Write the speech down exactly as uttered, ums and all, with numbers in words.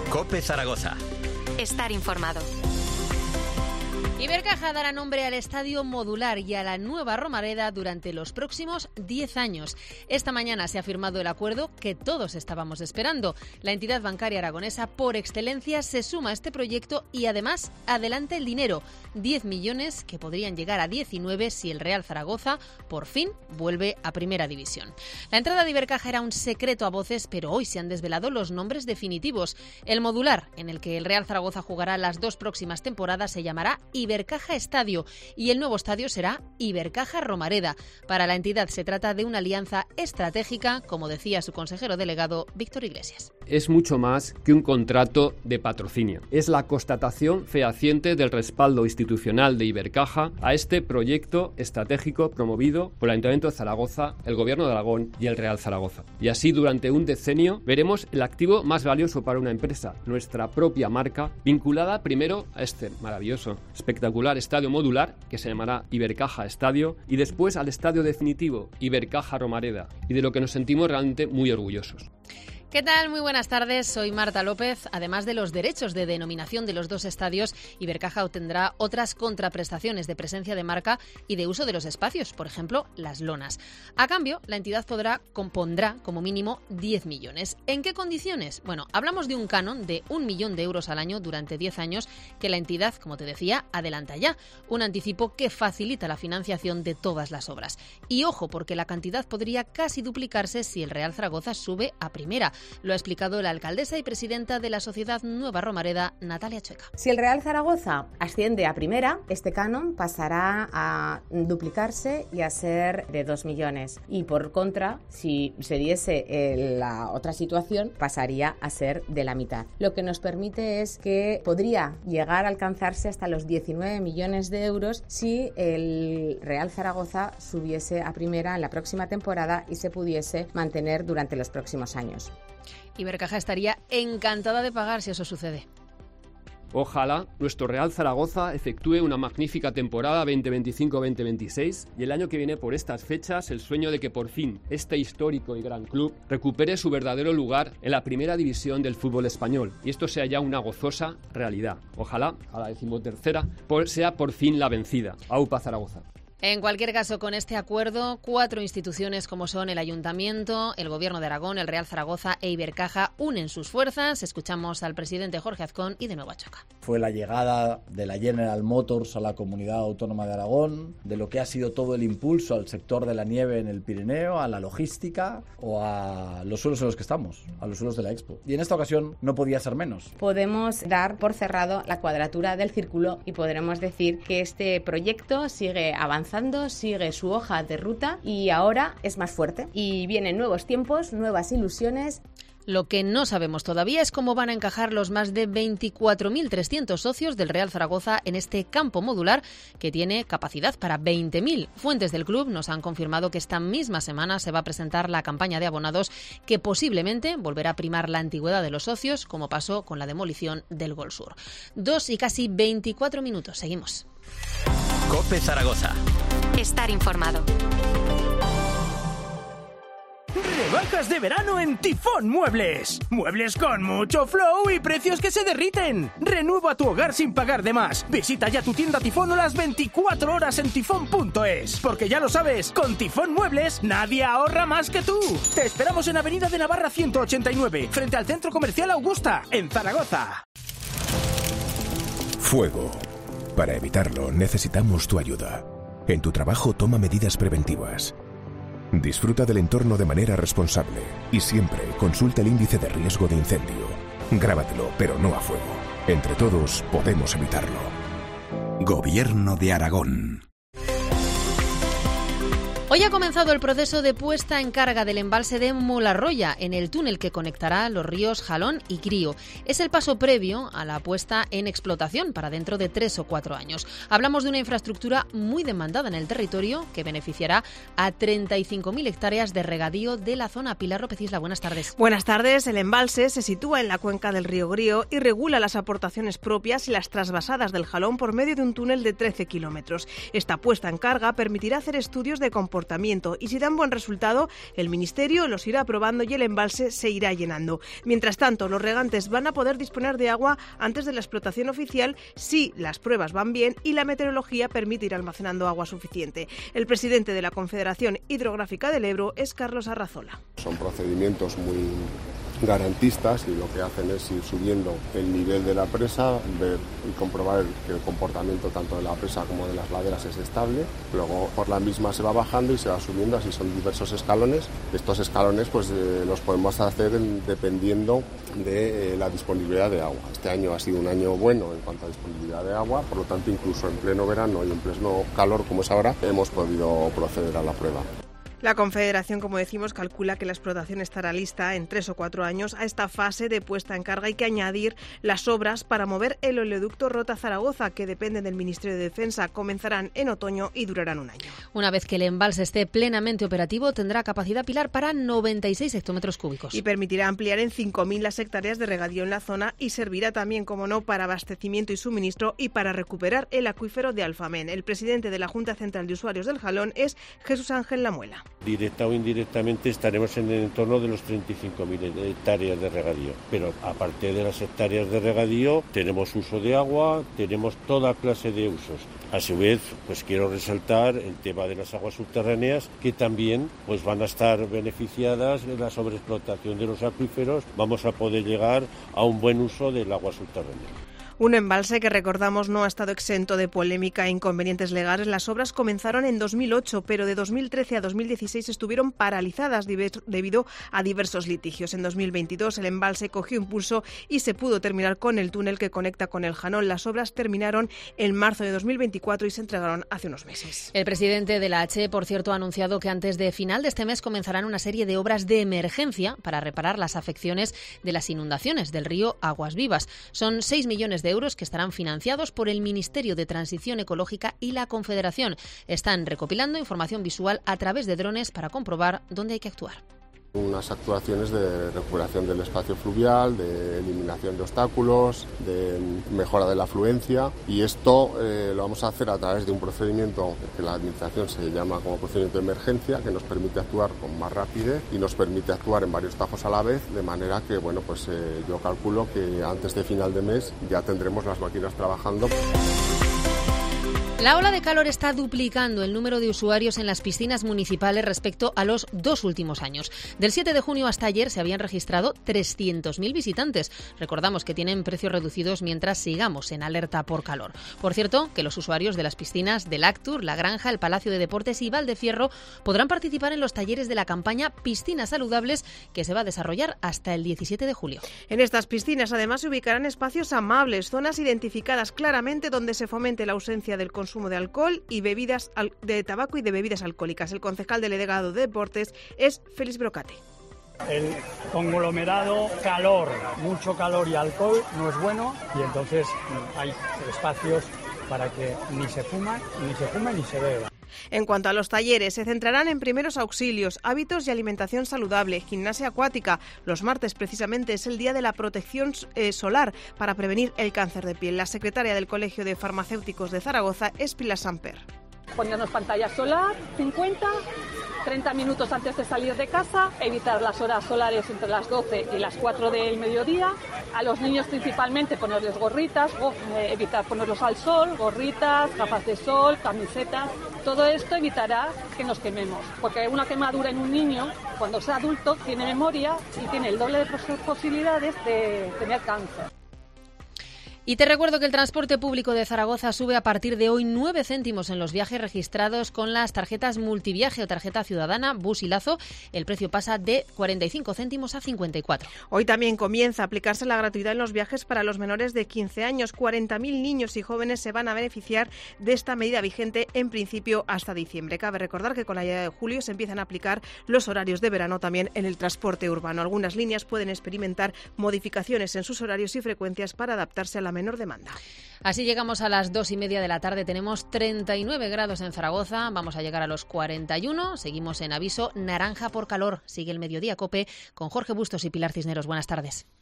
COPE Zaragoza. Estar informado. Ibercaja dará nombre al Estadio Modular y a la nueva Romareda durante los próximos diez años. Esta mañana se ha firmado el acuerdo que todos estábamos esperando. La entidad bancaria aragonesa por excelencia se suma a este proyecto y además adelanta el dinero, diez millones que podrían llegar a diecinueve si el Real Zaragoza por fin vuelve a Primera División. La entrada de Ibercaja era un secreto a voces, pero hoy se han desvelado los nombres definitivos. El Modular, en el que el Real Zaragoza jugará las dos próximas temporadas, se llamará Ibercaja. Ibercaja Estadio y el nuevo estadio será Ibercaja Romareda. Para la entidad se trata de una alianza estratégica, como decía su consejero delegado Víctor Iglesias. Es mucho más que un contrato de patrocinio. Es la constatación fehaciente del respaldo institucional de Ibercaja a este proyecto estratégico promovido por el Ayuntamiento de Zaragoza, el Gobierno de Aragón y el Real Zaragoza. Y así durante un decenio veremos el activo más valioso para una empresa, nuestra propia marca, vinculada primero a este maravilloso espectacular estadio modular, que se llamará Ibercaja Estadio, y después al estadio definitivo, Ibercaja Romareda, y de lo que nos sentimos realmente muy orgullosos. ¿Qué tal? Muy buenas tardes, soy Marta López. Además de los derechos de denominación de los dos estadios, Ibercaja obtendrá otras contraprestaciones de presencia de marca y de uso de los espacios, por ejemplo, las lonas. A cambio, la entidad podrá, compondrá como mínimo diez millones. ¿En qué condiciones? Bueno, hablamos de un canon de un millón de euros al año durante diez años que la entidad, como te decía, adelanta ya. Un anticipo que facilita la financiación de todas las obras. Y ojo, porque la cantidad podría casi duplicarse si el Real Zaragoza sube a Primera. Lo ha explicado la alcaldesa y presidenta de la Sociedad Nueva Romareda, Natalia Chueca. Si el Real Zaragoza asciende a Primera, este canon pasará a duplicarse y a ser de dos millones. Y por contra, si se diese eh, la otra situación, pasaría a ser de la mitad. Lo que nos permite es que podría llegar a alcanzarse hasta los diecinueve millones de euros si el Real Zaragoza subiese a Primera en la próxima temporada y se pudiese mantener durante los próximos años. Ibercaja estaría encantada de pagar si eso sucede. Ojalá nuestro Real Zaragoza efectúe una magnífica temporada veinte veinticinco veinte veintiséis y el año que viene por estas fechas el sueño de que por fin este histórico y gran club recupere su verdadero lugar en la primera división del fútbol español y esto sea ya una gozosa realidad. Ojalá a la decimotercera sea por fin la vencida. Aupa Zaragoza. En cualquier caso, con este acuerdo, cuatro instituciones como son el Ayuntamiento, el Gobierno de Aragón, el Real Zaragoza e Ibercaja unen sus fuerzas. Escuchamos al presidente Jorge Azcón y de nuevo a Chueca. Fue la llegada de la General Motors a la Comunidad Autónoma de Aragón, de lo que ha sido todo el impulso al sector de la nieve en el Pirineo, a la logística o a los suelos en los que estamos, a los suelos de la Expo. Y en esta ocasión no podía ser menos. Podemos dar por cerrado la cuadratura del círculo y podremos decir que este proyecto sigue avanzando. Sigue su hoja de ruta y ahora es más fuerte. Y vienen nuevos tiempos, nuevas ilusiones. Lo que no sabemos todavía es cómo van a encajar los más de veinticuatro mil trescientos socios del Real Zaragoza en este campo modular que tiene capacidad para veinte mil. Fuentes del club nos han confirmado que esta misma semana se va a presentar la campaña de abonados que posiblemente volverá a primar la antigüedad de los socios, como pasó con la demolición del Gol Sur. Dos y casi veinticuatro minutos. Seguimos. COPE Zaragoza. Estar informado. Rebajas de verano en Tifón Muebles. Muebles con mucho flow y precios que se derriten. Renueva tu hogar sin pagar de más. Visita ya tu tienda Tifón o las veinticuatro horas en tifón punto es. Porque ya lo sabes, con Tifón Muebles nadie ahorra más que tú. Te esperamos en Avenida de Navarra ciento ochenta y nueve, frente al Centro Comercial Augusta, en Zaragoza. Fuego. Para evitarlo necesitamos tu ayuda. En tu trabajo toma medidas preventivas. Disfruta del entorno de manera responsable y siempre consulta el índice de riesgo de incendio. Grábatelo, pero no a fuego. Entre todos podemos evitarlo. Gobierno de Aragón. Hoy ha comenzado el proceso de puesta en carga del embalse de Molarroya, en el túnel que conectará los ríos Jalón y Crío. Es el paso previo a la puesta en explotación para dentro de tres o cuatro años. Hablamos de una infraestructura muy demandada en el territorio que beneficiará a treinta y cinco mil hectáreas de regadío de la zona. Pilar López Isla, buenas tardes. Buenas tardes. El embalse se sitúa en la cuenca del río Grío y regula las aportaciones propias y las trasvasadas del Jalón por medio de un túnel de trece kilómetros. Esta puesta en carga permitirá hacer estudios de comportamiento comportamiento y si dan buen resultado, el Ministerio los irá aprobando y el embalse se irá llenando. Mientras tanto, los regantes van a poder disponer de agua antes de la explotación oficial si las pruebas van bien y la meteorología permite ir almacenando agua suficiente. El presidente de la Confederación Hidrográfica del Ebro es Carlos Arrazola. Son procedimientos muy garantistas y lo que hacen es ir subiendo el nivel de la presa, ver y comprobar que el comportamiento tanto de la presa como de las laderas es estable. Luego por la misma se va bajando y se va subiendo, así son diversos escalones. Estos escalones pues eh, los podemos hacer en, dependiendo de eh, la disponibilidad de agua. Este año ha sido un año bueno en cuanto a disponibilidad de agua, por lo tanto incluso en pleno verano y en pleno calor como es ahora hemos podido proceder a la prueba. La Confederación, como decimos, calcula que la explotación estará lista en tres o cuatro años. A esta fase de puesta en carga hay que añadir las obras para mover el oleoducto Rota-Zaragoza, que dependen del Ministerio de Defensa. Comenzarán en otoño y durarán un año. Una vez que el embalse esté plenamente operativo, tendrá capacidad pilar para noventa y seis hectómetros cúbicos. Y permitirá ampliar en cinco mil las hectáreas de regadío en la zona y servirá también, como no, para abastecimiento y suministro y para recuperar el acuífero de Alfamén. El presidente de la Junta Central de Usuarios del Jalón es Jesús Ángel Lamuela. Directa o indirectamente estaremos en el entorno de los treinta y cinco mil hectáreas de regadío, pero aparte de las hectáreas de regadío tenemos uso de agua, tenemos toda clase de usos. A su vez, pues quiero resaltar el tema de las aguas subterráneas, que también pues van a estar beneficiadas de la sobreexplotación de los acuíferos. Vamos a poder llegar a un buen uso del agua subterránea. Un embalse que, recordamos, no ha estado exento de polémica e inconvenientes legales. Las obras comenzaron en dos mil ocho, pero de dos mil trece a dos mil dieciséis estuvieron paralizadas debido a diversos litigios. En dos mil veintidós el embalse cogió impulso y se pudo terminar con el túnel que conecta con el Janón. Las obras terminaron en marzo de dos mil veinticuatro y se entregaron hace unos meses. El presidente de la H, por cierto, ha anunciado que antes de final de este mes comenzarán una serie de obras de emergencia para reparar las afecciones de las inundaciones del río Aguas Vivas. Son seis millones de euros que estarán financiados por el Ministerio de Transición Ecológica y la Confederación. Están recopilando información visual a través de drones para comprobar dónde hay que actuar. Unas actuaciones de recuperación del espacio fluvial, de eliminación de obstáculos, de mejora de la afluencia, y esto eh, lo vamos a hacer a través de un procedimiento que la Administración se llama como procedimiento de emergencia, que nos permite actuar con más rapidez y nos permite actuar en varios tajos a la vez, de manera que bueno, pues eh, yo calculo que antes de final de mes ya tendremos las máquinas trabajando. La ola de calor está duplicando el número de usuarios en las piscinas municipales respecto a los dos últimos años. Del siete de junio hasta ayer se habían registrado trescientos mil visitantes. Recordamos que tienen precios reducidos mientras sigamos en alerta por calor. Por cierto, que los usuarios de las piscinas del Actur, La Granja, el Palacio de Deportes y Valdefierro podrán participar en los talleres de la campaña Piscinas Saludables, que se va a desarrollar hasta el diecisiete de julio. En estas piscinas además se ubicarán espacios amables, zonas identificadas claramente donde se fomente la ausencia del consumo consumo de alcohol y bebidas de tabaco y de bebidas alcohólicas. El concejal delegado de Deportes es Félix Brocate. El conglomerado calor, mucho calor y alcohol no es bueno, y entonces hay espacios para que ni se fuma, ni se fuma ni se beba. En cuanto a los talleres, se centrarán en primeros auxilios, hábitos y alimentación saludable, gimnasia acuática. Los martes, precisamente, es el día de la protección eh, solar para prevenir el cáncer de piel. La secretaria del Colegio de Farmacéuticos de Zaragoza es Pilar Samper. Ponernos pantalla solar, cincuenta, treinta minutos antes de salir de casa, evitar las horas solares entre las doce y las cuatro del mediodía. A los niños principalmente ponerles gorritas, evitar ponerlos al sol, gorritas, gafas de sol, camisetas. Todo esto evitará que nos quememos, porque una quemadura en un niño, cuando sea adulto, tiene memoria y tiene el doble de posibilidades de tener cáncer. Y te recuerdo que el transporte público de Zaragoza sube a partir de hoy nueve céntimos en los viajes registrados con las tarjetas multiviaje o tarjeta ciudadana, bus y lazo. El precio pasa de cuarenta y cinco céntimos a cincuenta y cuatro. Hoy también comienza a aplicarse la gratuidad en los viajes para los menores de quince años. cuarenta mil niños y jóvenes se van a beneficiar de esta medida vigente en principio hasta diciembre. Cabe recordar que con la llegada de julio se empiezan a aplicar los horarios de verano también en el transporte urbano. Algunas líneas pueden experimentar modificaciones en sus horarios y frecuencias para adaptarse a la menor demanda. Así llegamos a las dos y media de la tarde. Tenemos treinta y nueve grados en Zaragoza. Vamos a llegar a los cuarenta y uno. Seguimos en aviso naranja por calor. Sigue el Mediodía COPE con Jorge Bustos y Pilar Cisneros. Buenas tardes.